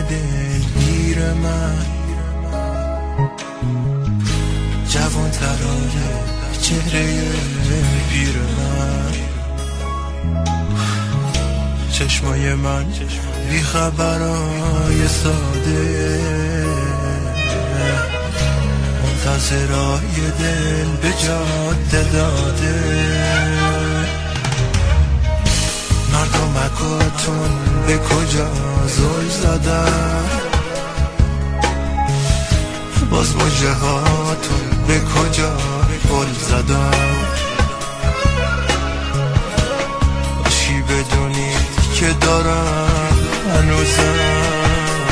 دلگیر من، جوان ترانه چهره پیر من، چشمای من بی خبرای ساده، منتظرای دل به جاده داده. مردمکاتون به کجا زل زدن، باز مژه هاتون به کجا گل زدن. باشی بدونید که دارم هنوزم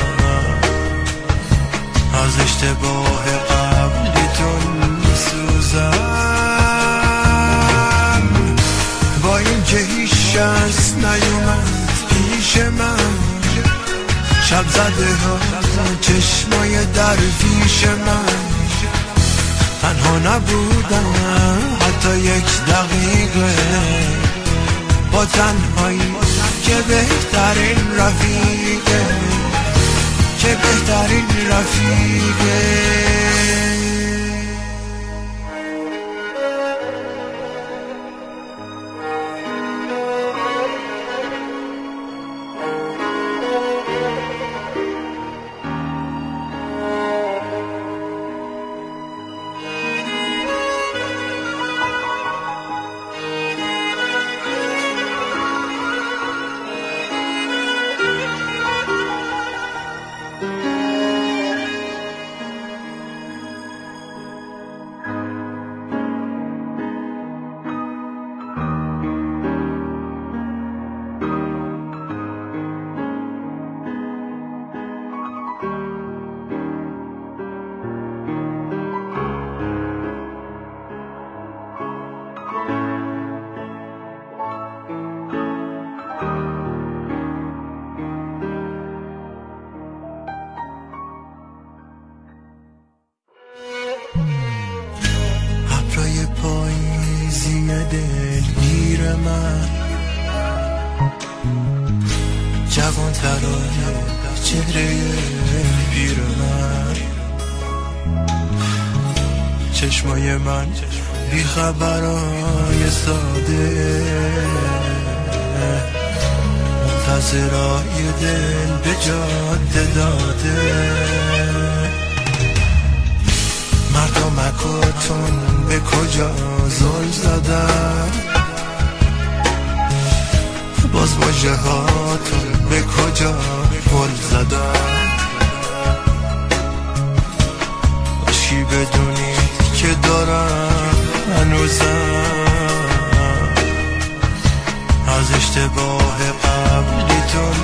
از اشتباه قبلیتون میسوزم. با این که هیچ شخص نیومد پیش من، شب زده ها چشمای درویش من، تنها نبودم حتی یک دقیقه، با تنهایی که بهترین رفیقه، که بهترین رفیقه. ابرای پاییزی دلگیر من، جوان ترانه چهره پیر من، چشمای من بی خبرای ساده، منتظرای دل به جاده داده. مردمکاتون به کجا زل زدن، باز مژه هاتون به کجا گل زدن. باشی بدونید که دارم هنوزم از اشتباه قبلیتون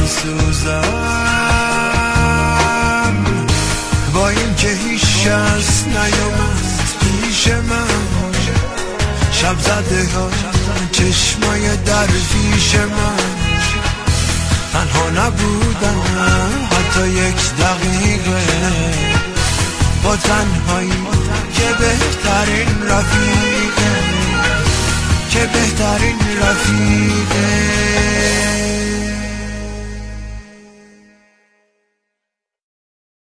میسوزم. با این که هیچ شخص نیومد پیش من، شب زده ها چشمای درویش من، تنها نبودم حتی یک دقیقه، با تنهایی که بهترین رفیقه، که بهترین رفیقه.